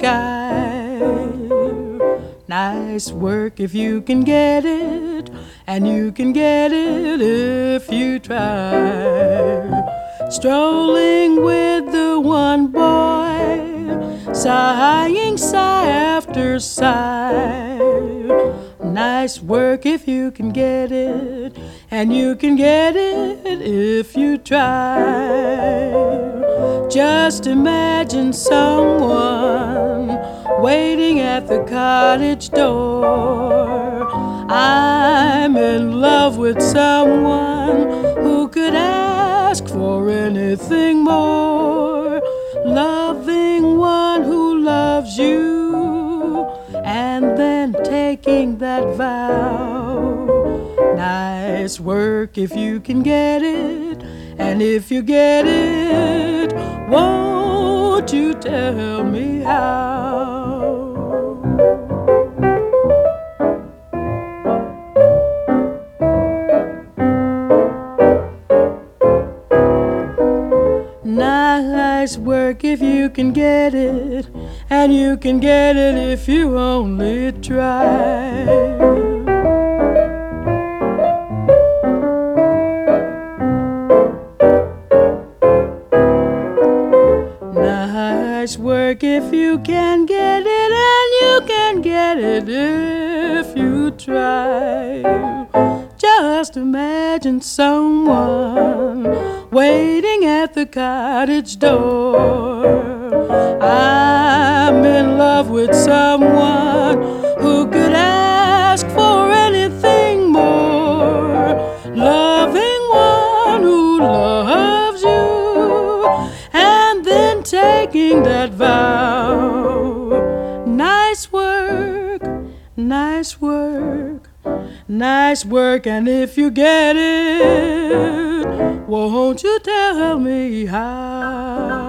sky. Nice work if you can get it, and you can get it if you try. Strolling with the one boy, sighing sigh after sigh. Nice work if you can get it, and you can get it if you try. Just imagine someone waiting at the cottage door. I'm in love with someone who could ask for anything more. Loving one who loves you, and then taking that vow. Nice work if you can get it, and if you get it, won't you tell me how? Nice work if you can get it, and you can get it if you only try. Nice work if you can get it, and you can get it if you try. Just imagine someone waiting at the cottage door. I'm in love with someone who could ask for anything more. Loving one who loves you, and then taking that vow. Nice work, nice work, nice work, and if you get it, won't you tell me how?